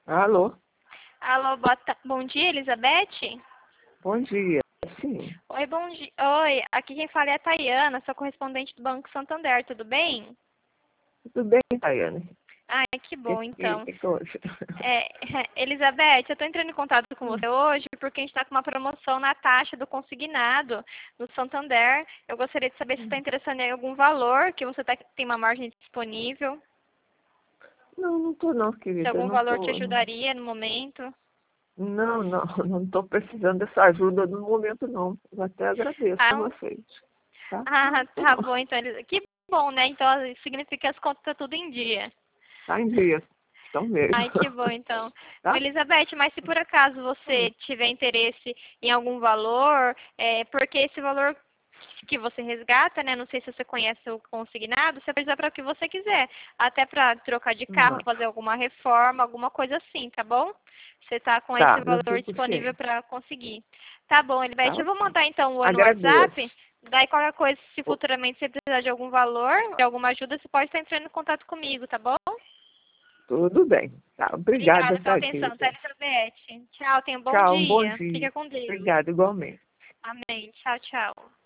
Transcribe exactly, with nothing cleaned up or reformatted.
Alô? Alô, boa ta- bom dia, Elizabeth? Bom dia. Sim, Oi, bom dia. Oi, aqui quem fala é a Tayana, sou correspondente do Banco Santander, tudo bem? tudo bem, Tayane? Ai, que Que, bom, que, então. que coisa? É, Elizabeth, eu estou entrando em contato com você hoje porque a gente está com uma promoção na taxa do consignado no Santander. Eu gostaria de saber se está interessado em algum valor, que você tá- tem uma margem disponível, Não, não tô não, se querida. algum Não valor te tô. ajudaria no momento. Não, não, não tô precisando dessa ajuda no momento, não. Eu até agradeço a Ah, vocês, tá? ah, Tô tá não. bom, então. Elis- Que bom, né? Então significa que as contas estão tudo em dia. Tá em dia. Estão mesmo. Ai, que bom, então. Ô, Tá? Elizabeth, mas se por acaso Hum. você tiver interesse em algum valor, é, porque esse valor que você resgata, né? Não sei se você conhece o consignado, você pode usar para o que você quiser. Até para trocar de carro, Não. fazer alguma reforma, alguma coisa assim, tá bom? Você tá com esse Tá, eu valor digo disponível sim. para conseguir. Tá bom, Tá Elizabeth, eu vou ok. mandar então o no WhatsApp. Agradeço. Daí qualquer coisa, se Ô, futuramente você precisar de algum valor, de alguma ajuda, você pode estar entrando em contato comigo, tá bom? tudo bem. Tá, obrigada, Obrigada pela tá, atenção, tá, querida? Elizabeth? Tchau, tenha um bom Tchau, um bom dia. dia. Fica com Deus. Obrigada, igualmente. Amém. Tchau, tchau.